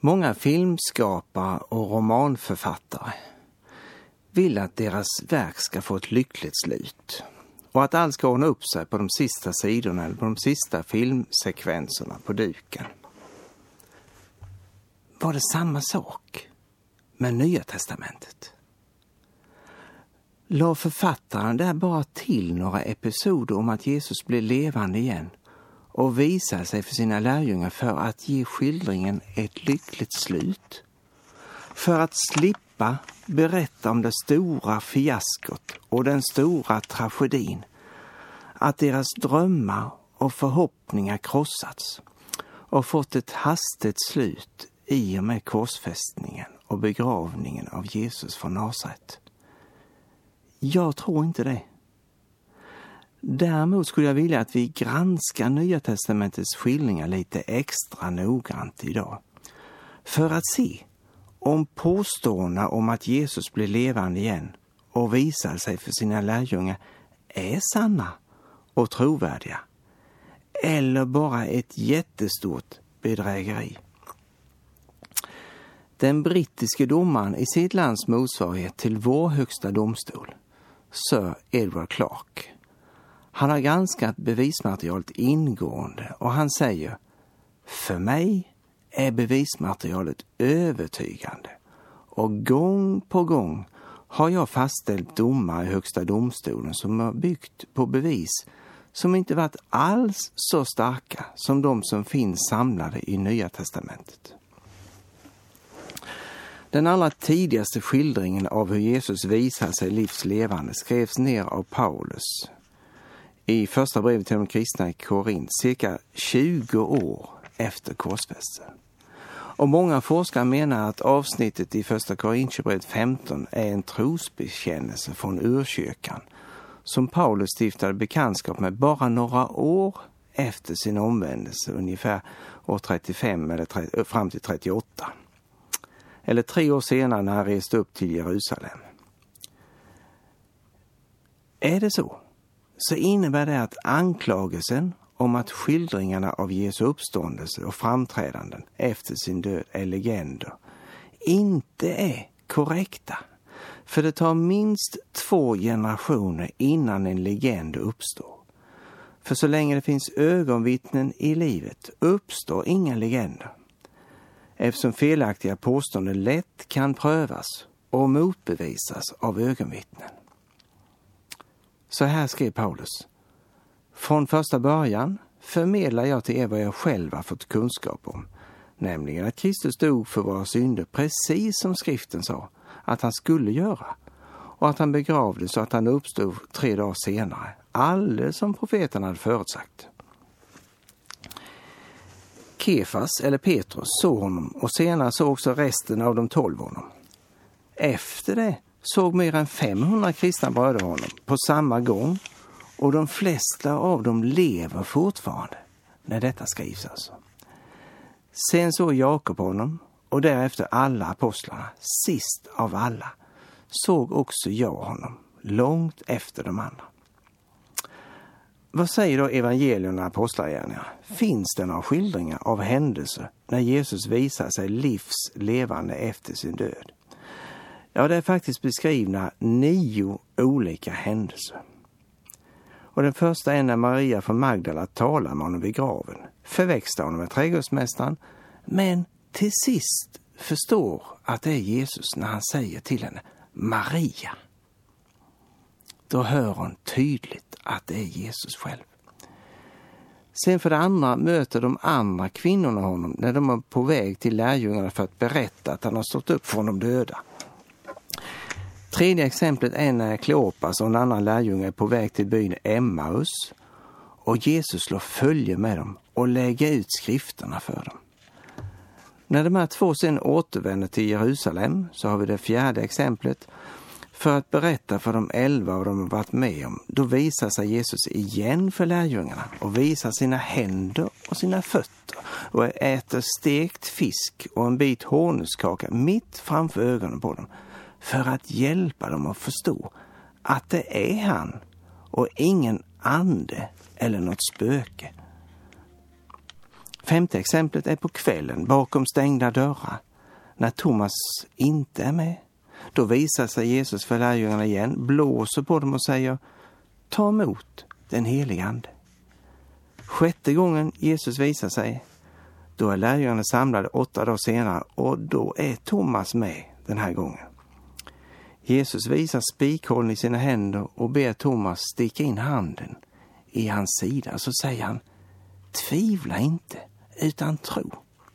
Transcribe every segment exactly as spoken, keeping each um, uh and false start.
Många filmskapare och romanförfattare vill att deras verk ska få ett lyckligt slut och att allt ska ordna upp sig på de sista sidorna eller på de sista filmsekvenserna på duken. Var det samma sak med Nya testamentet? La författaren där bara till några episoder om att Jesus blir levande igen och visar sig för sina lärjungar för att ge skildringen ett lyckligt slut? För att slippa berätta om det stora fiaskot och den stora tragedin, att deras drömmar och förhoppningar krossats och fått ett hastigt slut i och med korsfästningen och begravningen av Jesus från Nasaret. Jag tror inte det. Däremot skulle jag vilja att vi granskar Nya testamentets skildringar lite extra noggrant idag. För att se om påståendena om att Jesus blir levande igen och visar sig för sina lärjungar är sanna och trovärdiga. Eller bara ett jättestort bedrägeri. Den brittiske domaren i sitt lands motsvarighet till vår högsta domstol, Sir Edward Clarke. Han har granskat bevismaterialet ingående och han säger: för mig är bevismaterialet övertygande och gång på gång har jag fastställt domar i högsta domstolen som har byggt på bevis som inte varit alls så starka som de som finns samlade i Nya testamentet. Den allra tidigaste skildringen av hur Jesus visar sig livslevande skrevs ner av Paulus i första brevet till de kristna i Korint cirka tjugo år efter korsfästelsen. Och många forskare menar att avsnittet i första Korintierbrevet femton är en trosbekännelse från urkyrkan som Paulus stiftade bekantskap med bara några år efter sin omvändelse, ungefär år trettiofem eller tre, fram till trettioåtta. Eller tre år senare när han reste upp till Jerusalem. Är det så, så innebär det att anklagelsen om att skildringarna av Jesu uppståndelse och framträdanden efter sin död är legender inte är korrekta. För det tar minst två generationer innan en legend uppstår. För så länge det finns ögonvittnen i livet uppstår inga legender. Eftersom felaktiga påståenden lätt kan prövas och motbevisas av ögonvittnen. Så här skrev Paulus: från första början förmedlar jag till er vad jag själv har fått kunskap om, nämligen att Kristus dog för våra synder precis som skriften sa att han skulle göra, och att han begravdes så att han uppstod tre dagar senare, alldeles som profeten hade förutsagt. Kefas eller Petrus såg honom och senare såg också resten av de tolv honom. Efter det såg mer än femhundra kristna bröder honom på samma gång, och de flesta av dem lever fortfarande när detta skrivs alltså. Sen såg Jakob honom och därefter alla apostlarna, sist av alla såg också jag honom, långt efter de andra. Vad säger då evangelierna och apostlagärningarna? Finns det några skildringar av händelser när Jesus visar sig livslevande efter sin död? Ja, det är faktiskt beskrivna nio olika händelser. Och den första är när Maria från Magdala talar med honom vid graven, förväxlar honom med trädgårdsmästaren, men till sist förstår att det är Jesus när han säger till henne Maria. Då hör hon tydligt att det är Jesus själv. Sen för det andra möter de andra kvinnorna honom när de är på väg till lärjungarna för att berätta att han har stått upp från de döda. Tredje exemplet är när Kleopas och en annan lärjunge är på väg till byn Emmaus och Jesus slår följe med dem och lägger ut skrifterna för dem. När de här två sen återvänder till Jerusalem så har vi det fjärde exemplet. För att berätta för de elva vad de har varit med om, då visar sig Jesus igen för lärjungarna och visar sina händer och sina fötter och äter stekt fisk och en bit honungskaka mitt framför ögonen på dem för att hjälpa dem att förstå att det är han och ingen ande eller något spöke. Femte exemplet är på kvällen bakom stängda dörrar. När Thomas inte är med, då visar sig Jesus för lärjungarna igen, blåser på dem och säger: ta emot den helige ande. Sjätte gången Jesus visar sig, då är lärjungarna samlade åtta dagar senare och då är Thomas med den här gången. Jesus visar spikhålen i sina händer och ber Thomas sticka in handen i hans sida. Så säger han: tvivla inte, utan tro.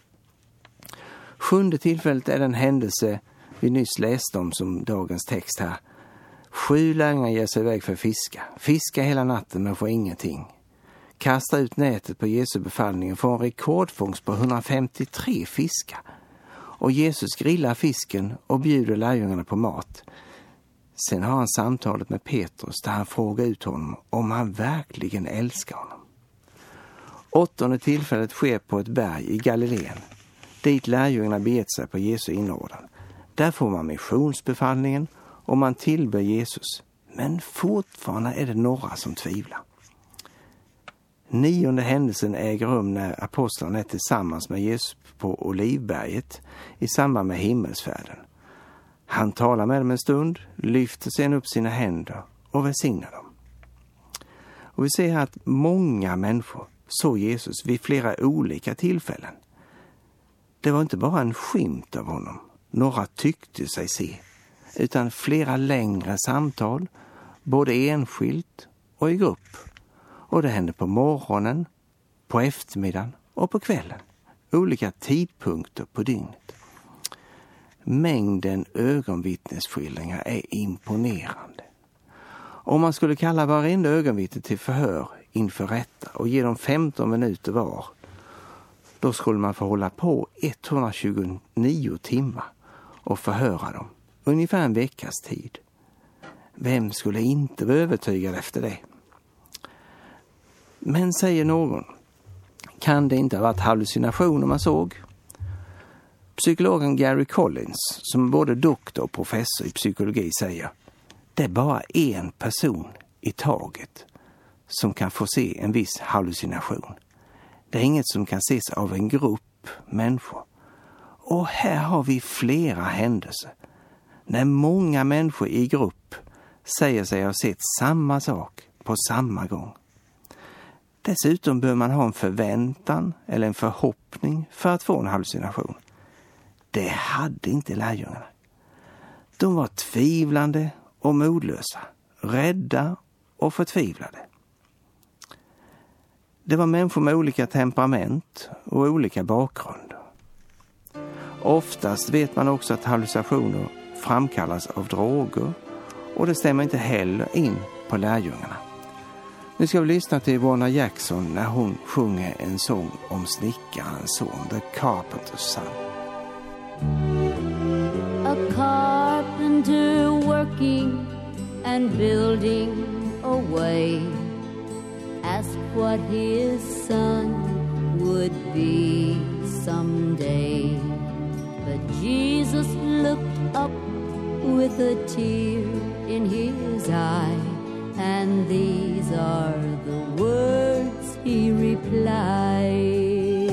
Sjunde tillfället är den händelse vi nyss läste om som dagens text här. Sju lärjungar ger sig iväg för att fiska. Fiska hela natten men får ingenting. Kasta ut nätet på Jesu befallning och får en rekordfångst på hundrafemtiotre fiskar. Och Jesus grillar fisken och bjuder lärjungarna på mat. Sen har han samtalet med Petrus där han frågar ut honom om han verkligen älskar honom. Åttonde tillfället sker på ett berg i Galileen, dit lärjungarna begett sig på Jesu inrådan. Där får man missionsbefallningen och man tillber Jesus, men fortfarande är det några som tvivlar. Nionde händelsen äger rum när apostlarna är tillsammans med Jesus på Olivberget i samband med himmelsfärden. Han talar med dem en stund, lyfter sedan upp sina händer och välsignar dem. Och vi ser att många människor såg Jesus vid flera olika tillfällen. Det var inte bara en skymt av honom, några tyckte sig se, utan flera längre samtal, både enskilt och i grupp. Och det hände på morgonen, på eftermiddagen och på kvällen. Olika tidpunkter på dygnet. Mängden ögonvittnesskildringar är imponerande. Om man skulle kalla varenda ögonvittne till förhör inför rätta och ge dem femton minuter var, då skulle man få hålla på etthundratjugonio timmar och förhöra dem. Ungefär en veckas tid. Vem skulle inte vara övertygad efter det? Men säger någon, kan det inte ha varit hallucinationer man såg? Psykologen Gary Collins, som är både doktor och professor i psykologi, säger: det är bara en person i taget som kan få se en viss hallucination. Det är inget som kan ses av en grupp människor. Och här har vi flera händelser när många människor i grupp säger sig ha sett samma sak på samma gång. Dessutom bör man ha en förväntan eller en förhoppning för att få en hallucination. Det hade inte lärjungarna. De var tvivlande och modlösa, rädda och förtvivlade. Det var människor med olika temperament och olika bakgrund. Oftast vet man också att hallucinationer framkallas av droger, och det stämmer inte heller in på lärjungarna. Nu ska vi lyssna till Warner Jackson när hon sjunger en sång om snickarens son, The Carpenter's Son. A carpenter working and building away asked what his son would be someday. But Jesus looked up with a tear in his eye, and these are the words he replied.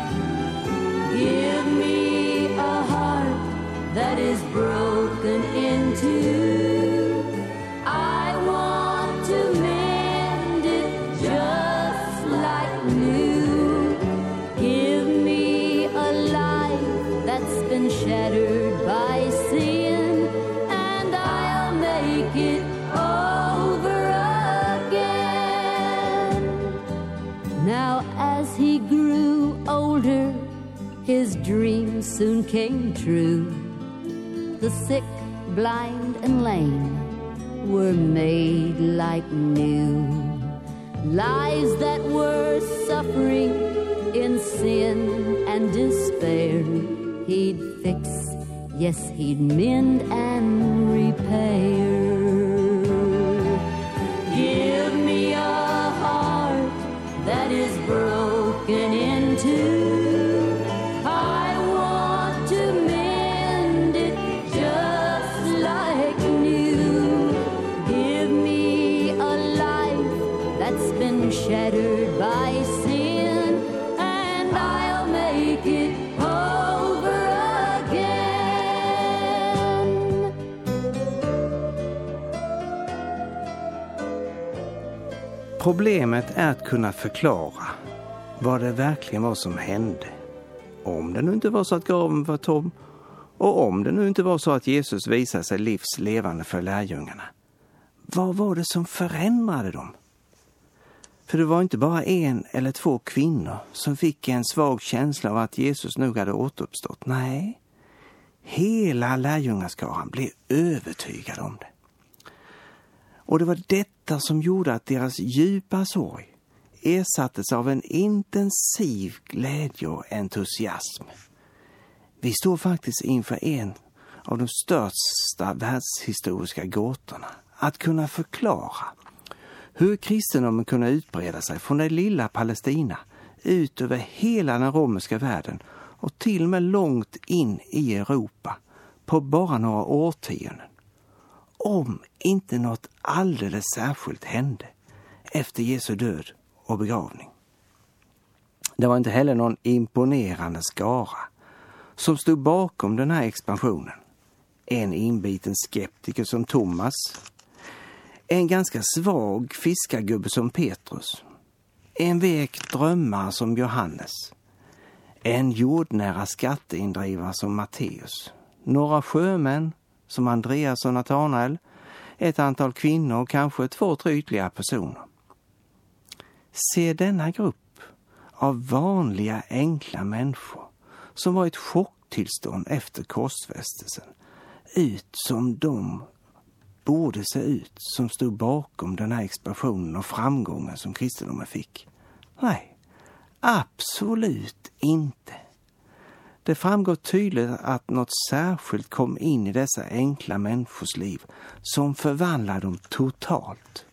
Give me a heart that is broken in two. I want to mend it just like new. Give me a life that's been shattered by sin, and I'll make it over again. Now as he grew older, his dreams soon came true. The sick, blind, and lame were made like new. Lives that were suffering in sin and despair, he'd fix, yes, he'd mend and repair. Give me a heart that is broken in two. Shattered by sin, and I Problemet är att kunna förklara vad det verkligen var som hände. Om det nu inte var så att graven var tom, och om det nu inte var så att Jesus visade sig livslevande för lärjungarna. Vad var det som förändrade dem? För det var inte bara en eller två kvinnor som fick en svag känsla av att Jesus nog hade återuppstått. Nej, hela lärjungaskaran blev övertygad om det. Och det var detta som gjorde att deras djupa sorg ersattes av en intensiv glädje och entusiasm. Vi står faktiskt inför en av de största världshistoriska gåtorna. Att kunna förklara hur kristendomen kunde utbreda sig från det lilla Palestina ut över hela den romerska världen och till och med långt in i Europa på bara några årtionden. Om inte något alldeles särskilt hände efter Jesu död och begravning. Det var inte heller någon imponerande skara som stod bakom den här expansionen. En inbiten skeptiker som Thomas, en ganska svag fiskargubbe som Petrus, en vek drömmare som Johannes, en jordnära skatteindrivare som Matteus, några sjömän som Andreas och Natanael, ett antal kvinnor och kanske två, tre ytterligare personer. Se denna grupp av vanliga enkla människor som var i ett chocktillstånd efter korsfästelsen ut som de borde se ut som stod bakom den här expansionen och framgången som kristendomen fick. Nej, absolut inte. Det framgår tydligt att något särskilt kom in i dessa enkla människors liv som förvandlade dem totalt.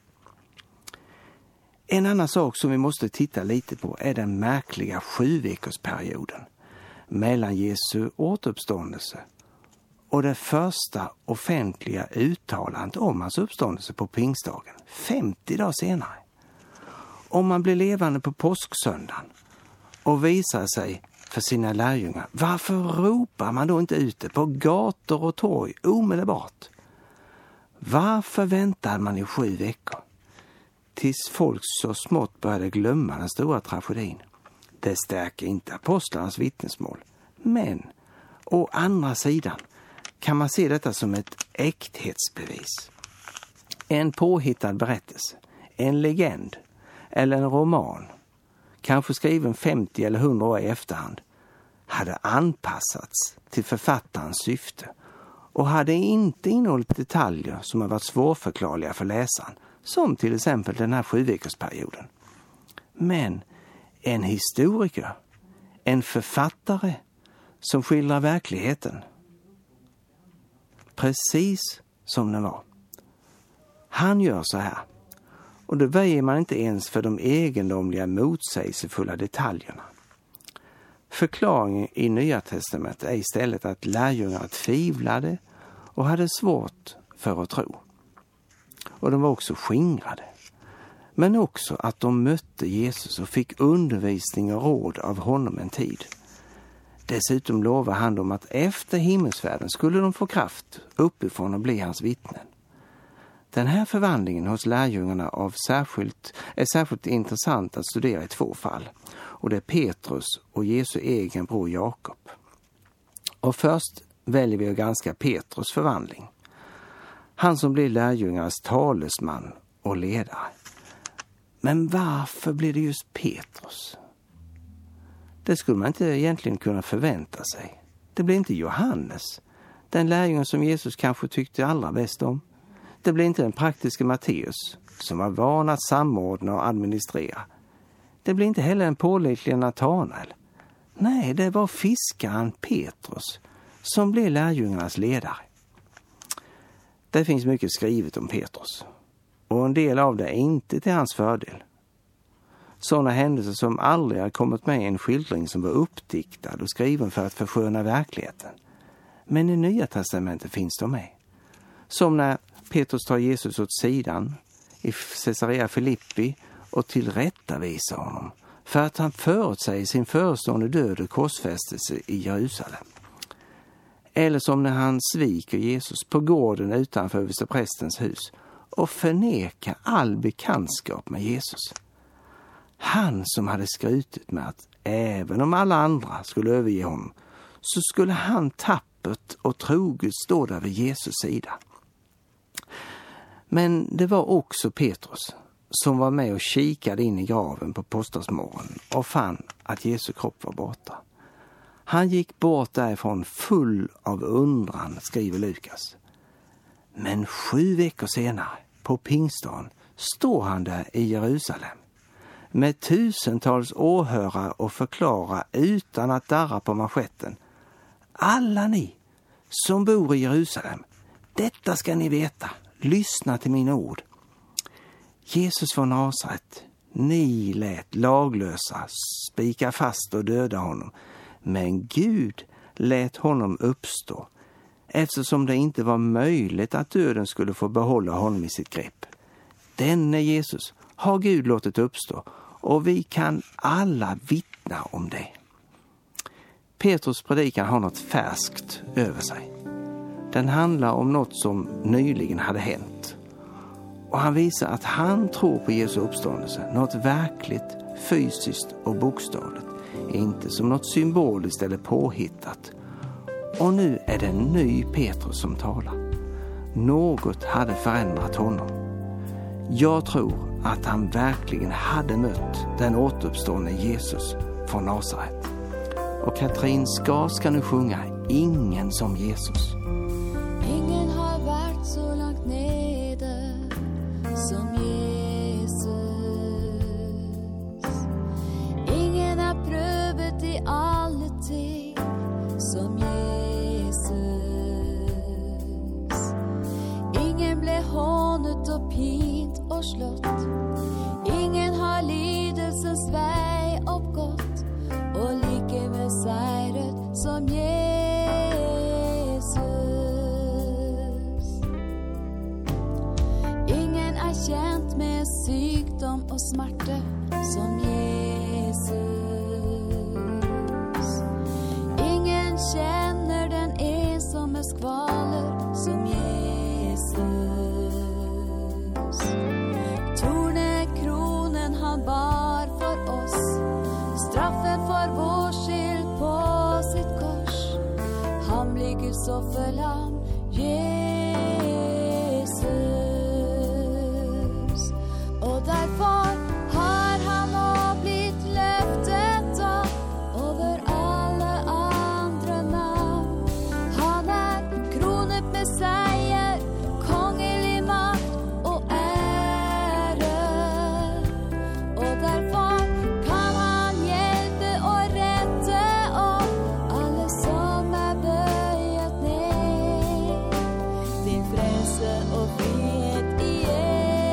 En annan sak som vi måste titta lite på är den märkliga sjuveckorsperioden mellan Jesu återuppståndelse och det första offentliga uttalandet om hans uppståndelse på pingstdagen, femtio dagar senare. Om man blir levande på påsksöndagen och visar sig för sina lärjungar, varför ropar man då inte ute på gator och torg omedelbart? Varför väntade man i sju veckor? Tills folk så smått började glömma den stora tragedin. Det stärker inte apostlarnas vittnesmål. Men å andra sidan kan man se detta som ett äkthetsbevis. En påhittad berättelse, en legend eller en roman, kanske skriven femtio eller hundra år i efterhand, hade anpassats till författarens syfte och hade inte innehållit detaljer som har varit svårförklarliga för läsaren, som till exempel den här sjuveckorsperioden. Men en historiker, en författare som skildrar verkligheten precis som den var. Han gör så här, och då väjer man inte ens för de egendomliga motsägelsefulla detaljerna. Förklaringen i Nya testamentet är istället att lärjungarna tvivlade och hade svårt för att tro. Och de var också skingrade. Men också att de mötte Jesus och fick undervisning och råd av honom en tid. Dessutom lovade han dem att efter himmelsfärden skulle de få kraft uppifrån och bli hans vittnen. Den här förvandlingen hos lärjungarna av särskilt, är särskilt intressant att studera i två fall. Och det är Petrus och Jesu egen bror Jakob. Och först väljer vi att granska Petrus förvandling. Han som blir lärjungarnas talesman och ledare. Men varför blir det just Petrus? Det skulle man inte egentligen kunna förvänta sig. Det blir inte Johannes, den lärjungen som Jesus kanske tyckte allra bäst om. Det blir inte den praktiska Matteus, som var van att samordna och administrera. Det blir inte heller en pålitlig Natanael. Nej, det var fiskaren Petrus som blev lärjungarnas ledare. Det finns mycket skrivet om Petrus, och en del av det är inte till hans fördel. Sådana händelser som aldrig har kommit med i en skildring som var uppdiktad och skriven för att försköna verkligheten. Men i Nya testamentet finns de med. Som när Petrus tar Jesus åt sidan i Caesarea Filippi och tillrättavisar honom för att han förutsäger sin förestående död och korsfästelse i Jerusalem. Eller som när han sviker Jesus på gården utanför översteprästens hus och förneka all bekantskap med Jesus. Han som hade skrutit med att även om alla andra skulle överge honom, så skulle han tappert och troget stå där vid Jesus sida. Men det var också Petrus som var med och kikade in i graven på påskdagsmorgonen och fann att Jesu kropp var borta. Han gick bort därifrån full av undran, skriver Lukas. Men sju veckor senare, på pingstdagen, står han där i Jerusalem med tusentals åhörare och förklara utan att darra på manschetten: alla ni som bor i Jerusalem, detta ska ni veta, lyssna till mina ord. Jesus från Nasaret, ni lät laglösa spika fast och döda honom, men Gud lät honom uppstå, eftersom det inte var möjligt att döden skulle få behålla honom i sitt grepp. Denne Jesus har Gud låtit uppstå, och vi kan alla vittna om det. Petrus predikan har något färskt över sig. Den handlar om något som nyligen hade hänt. Och han visar att han tror på Jesu uppståndelse, något verkligt, fysiskt och bokstavligt, inte som något symboliskt eller påhittat. Och nu är det en ny Petrus som talar. Något hade förändrat honom. Jag tror att han verkligen hade mött den återuppståndne Jesus från Nasaret. Och Katrin Skar ska nu sjunga Ingen som Jesus. Ingen har varit så långt nede som Jesus. Ingen har prövat i alla ting som Jesus. Ingen blev hånet och pint och slått. Ingen har lidelsens väg uppgått och like med seiret som Jesus. Ingen är känt med sykdom och smärta som Jesus. Ingen känner den ensamme skvaler som Jesus. Tornekronen han bar för oss, straffen för vår skyld på sitt kors. Han ligger så förlam, Jesus. Och därför har han nå blivit löftet av över alla andra namn. Han är kronet med seger, kongelig makt och ära. Och därför kan han hjälpa och rätta upp alla som är böjat ner. Din frälse och frihet i Jesus.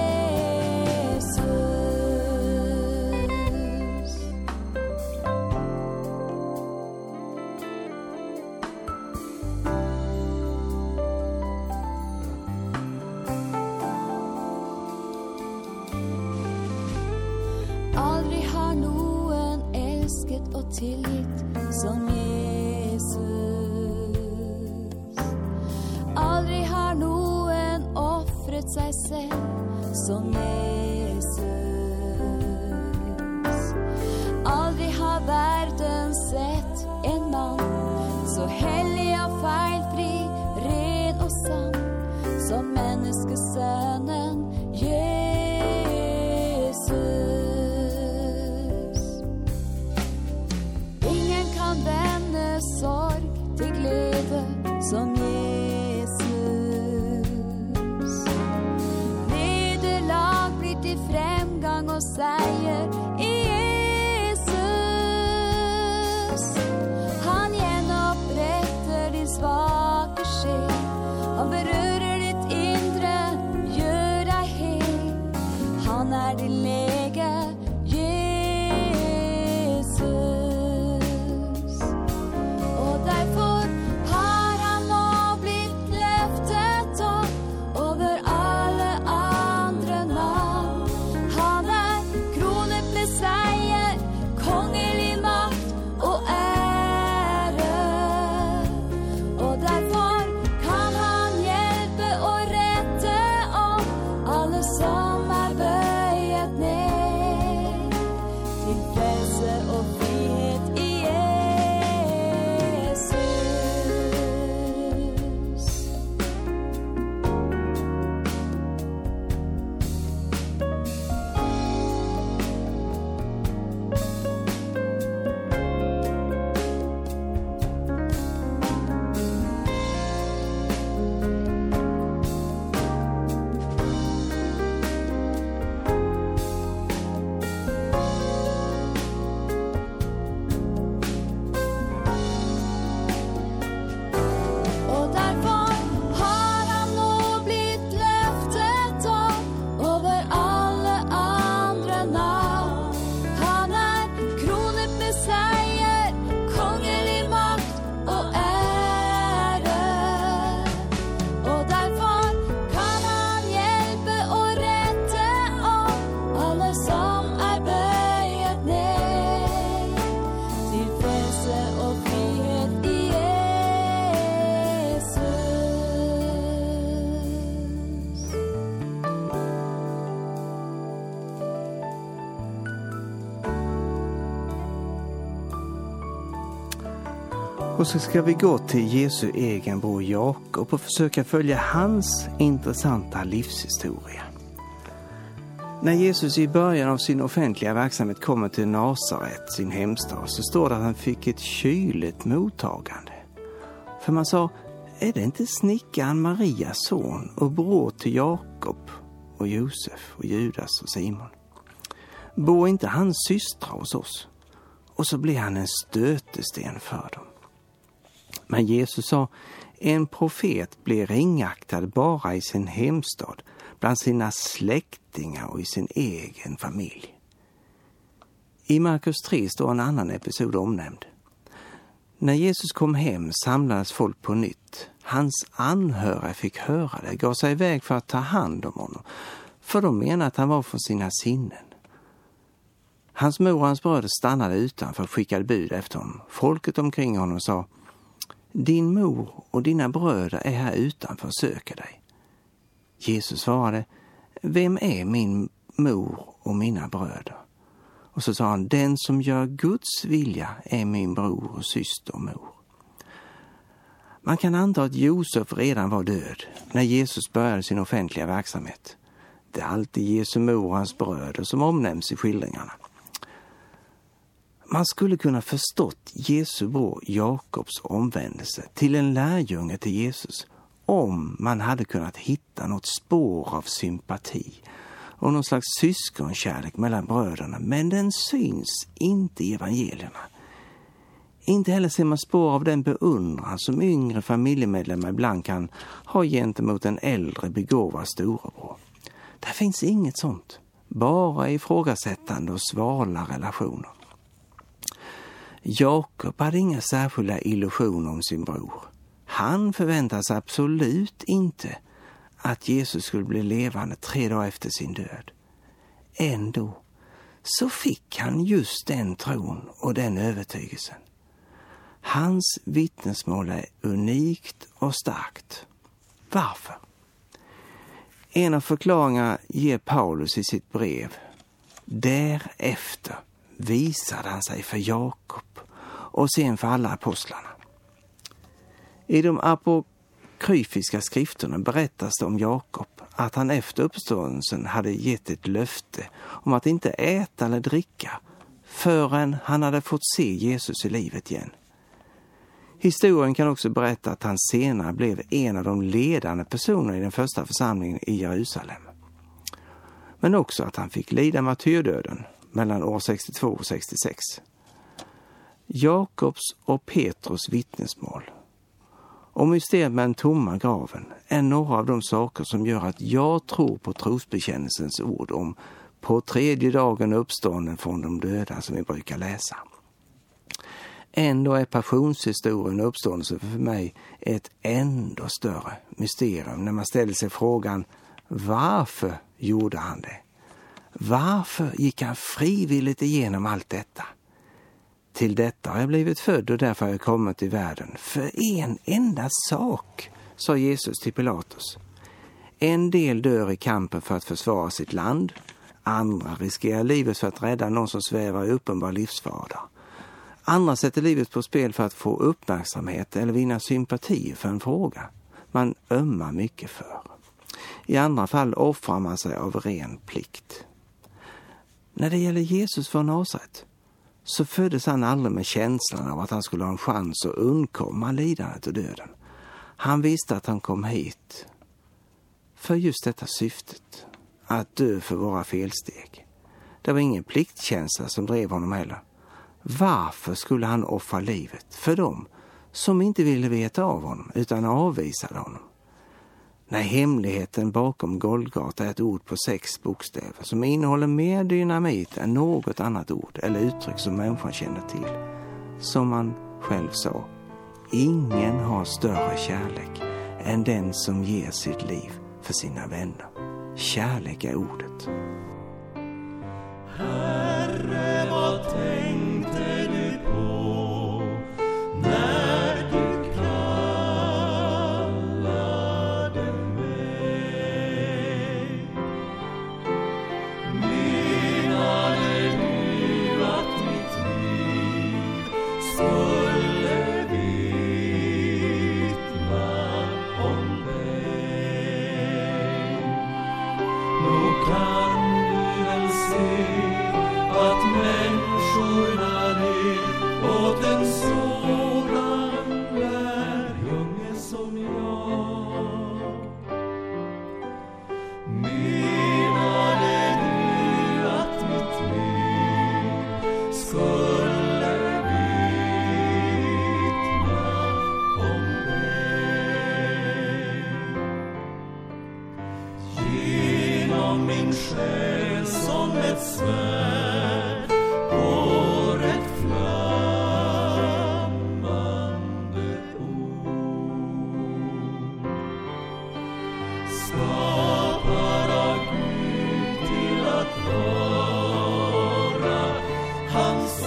Aldrig har någon älskat och tillgitt som Jesus. Aldrig har någon offret sig själv som Jesus. Aldrig har världen sett en man så helig och felfri, ren och sann som människosönen Jesus. Ingen kan vända sorg till glädje som Jesus. Nederlag blir till framgång och seger i Jesus. Han genopprätter din svaka själ. Han berörer ditt inre, gör dig hel. Han är din läge, Jesus. Och därför har han nå Och så ska vi gå till Jesu egen bror Jakob och försöka följa hans intressanta livshistoria. När Jesus i början av sin offentliga verksamhet kommer till Nasaret, sin hemstad, så står det att han fick ett kyligt mottagande. För man sa, är det inte snickaren Marias son och bror till Jakob och Josef och Judas och Simon? Bor inte hans systrar hos oss? Och så blir han en stötesten för dem. Men Jesus sa, en profet blir ringaktad bara i sin hemstad, bland sina släktingar och i sin egen familj. I Markus tre står en annan episod omnämnd. När Jesus kom hem samlades folk på nytt. Hans anhöriga fick höra det, gav sig iväg för att ta hand om honom, för de menade att han var från sina sinnen. Hans mor och hans bröder stannade utanför och skickade bud efter honom. Folket omkring honom sa, din mor och dina bröder är här utanför och söker dig. Jesus svarade, vem är min mor och mina bröder? Och så sa han, den som gör Guds vilja är min bror och syster och mor. Man kan anta att Josef redan var död när Jesus började sin offentliga verksamhet. Det är alltid Jesu mor och hans bröder som omnämns i skildringarna. Man skulle kunna förstått Jesu bror Jakobs omvändelse till en lärjunge till Jesus om man hade kunnat hitta något spår av sympati och någon slags syskonkärlek mellan bröderna, men den syns inte i evangelierna. Inte heller ser man spår av den beundran som yngre familjemedlemmar ibland kan ha gentemot en äldre begåvad storebror. Där finns inget sånt, bara ifrågasättande och svala relationer. Jakob hade inga särskilda illusioner om sin bror. Han förväntade sig absolut inte att Jesus skulle bli levande tre dagar efter sin död. Ändå så fick han just den tron och den övertygelsen. Hans vittnesmål är unikt och starkt. Varför? En av förklaringarna ger Paulus i sitt brev. Därefter visade han sig för Jakob och sen för alla apostlarna. I de apokryfiska skrifterna berättas det om Jakob att han efter uppståndelsen hade gett ett löfte om att inte äta eller dricka förrän han hade fått se Jesus i livet igen. Historien kan också berätta att han senare blev en av de ledande personerna i den första församlingen i Jerusalem. Men också att han fick lida martyrdöden mellan år sextiotvå och sextiosex. Jakobs och Petrus vittnesmål och mysteriet med den tomma graven är några av de saker som gör att jag tror på trosbekännelsens ord om på tredje dagen uppstånden från de döda som vi brukar läsa. Ändå är passionshistorien och uppståndelsen för mig ett ändå större mysterium när man ställer sig frågan, varför gjorde han det? Varför gick han frivilligt igenom allt detta? Till detta har jag blivit född och därför har jag kommit till världen. För en enda sak, sa Jesus till Pilatus. En del dör i kampen för att försvara sitt land. Andra riskerar livet för att rädda någon som svävar i uppenbar livsfara. Andra sätter livet på spel för att få uppmärksamhet eller vinna sympati för en fråga man ömmar mycket för. I andra fall offrar man sig av ren plikt. När det gäller Jesus från Nasaret så föddes han aldrig med känslan av att han skulle ha en chans att undkomma lidandet och döden. Han visste att han kom hit för just detta syftet, att dö för våra felsteg. Det var ingen pliktkänsla som drev honom heller. Varför skulle han offra livet för dem som inte ville veta av honom utan avvisade honom? Nej, hemligheten bakom Golgata är ett ord på sex bokstäver som innehåller mer dynamit än något annat ord eller uttryck som människan känner till. Som man själv sa, ingen har större kärlek än den som ger sitt liv för sina vänner. Kärlek är ordet. Herre, vad tänkte du på när du kallade mig? Menade du att mitt liv skulle bli sig som ett svärd går ett flammande ord. Skapad av Gud till att vara hans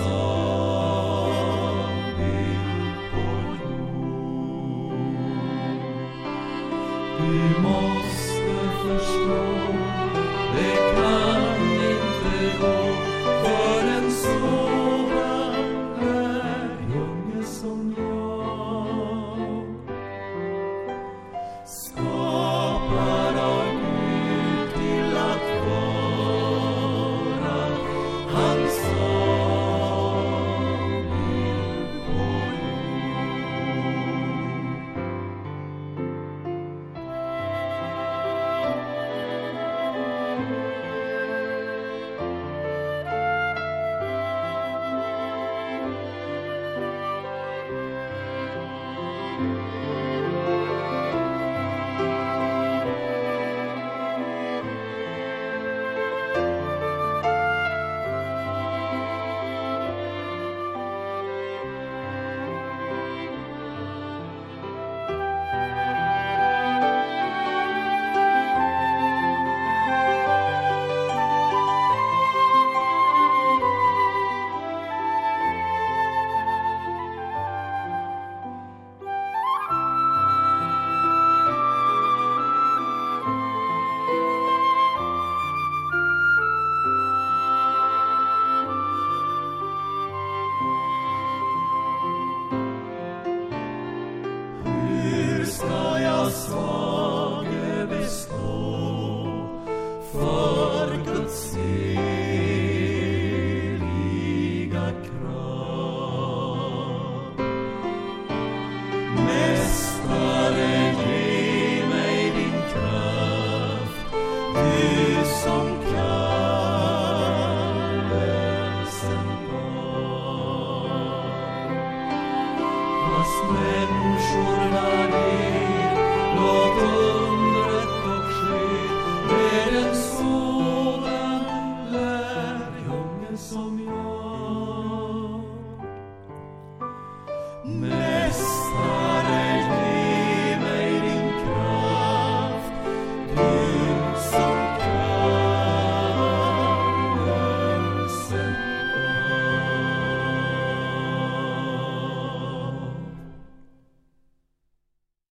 avbild på jord. Du måste förstå, det kan inte gå för en sådan lärjunge som jag. Skapad av Gud till att vara hans avbild på jord.